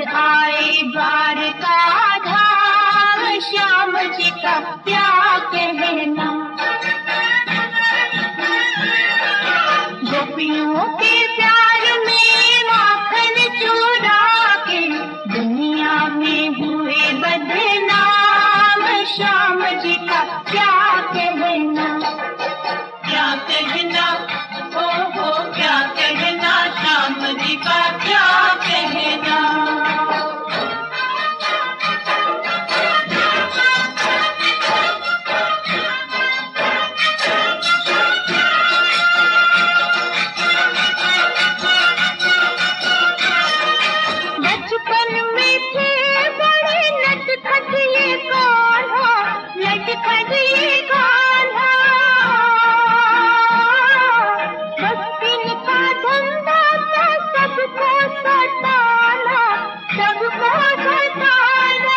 आए द्वारका धाम, श्याम जी का क्या कहना। गोपियों के प्यार में माखन चुरा के दुनिया में हुए बदनाम, श्याम जी का क्या कहना। क्या कहना, ओ हो क्या कहना, श्याम जी का क्या कहना। बचपन में थे बड़े नटखट ये कान्हा, नटखट ये कान्हा। बस्तिन का धंधा था सबको सताना, सबको सताना।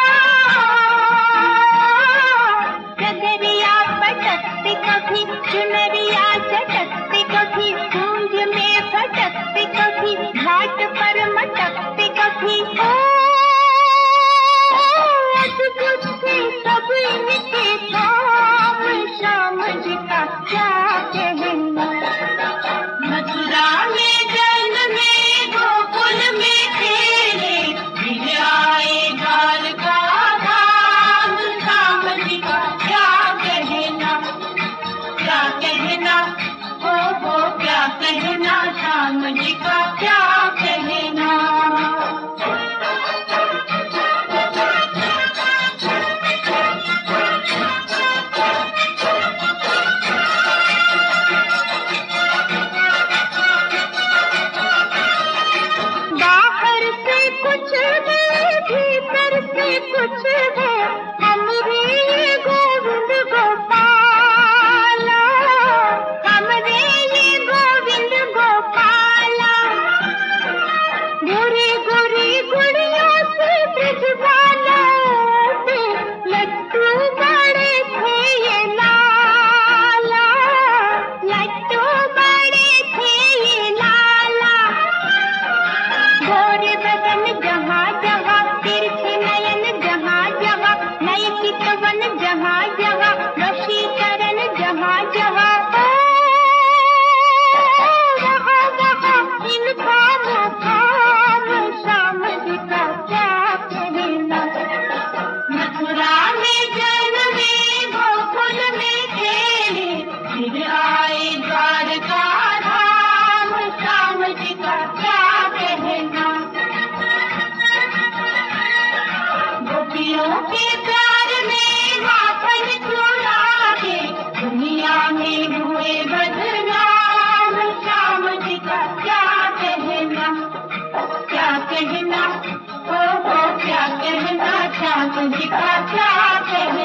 डगरिया पटकती कभी, चुनरिया चटकती कभी, गूंज में फटकती कभी, घाट पर मटकती कभी। ओ अद्भुत थे सब इनके काम, श्याम जी का क्या कहना। मथुरा में जन्मे, गोकुल में खेले, फिर आए द्वारका धाम, श्याम जी का क्या कहना। क्या कहना, ओ हो क्या कहना, श्याम जी का क्या कहना। बाहर से कुछ है, भीतर से कुछ है, हमरे ये गोविंद गोपाला, हमरे ये गोविंद गोपाला। गोरी गोरी गुड़ियों से ब्रजबाला पे लड्डू बड़े थे ये लाला, लड्डू बड़े थे ये लाला। गोरे बदन जहाँ जहाँ, तिरछे नयन जहाँ जहाँ, नए चितवन जहाँ जहाँ, वशीकरण जहाँ जहाँ। वहाँ वहाँ इनका मुकाम, श्याम जी का क्या कहना। मथुरा में जन्मे, गोकुल में खेले, फिर आए द्वारका धाम, श्याम जी का क्या कहना। गोपियों के प्यार में माखन चुरा के दुनिया में हुए बदनाम, श्याम जी का क्या कहना। क्या कहना, ओ हो क्या कहना, श्याम जी का क्या कहना।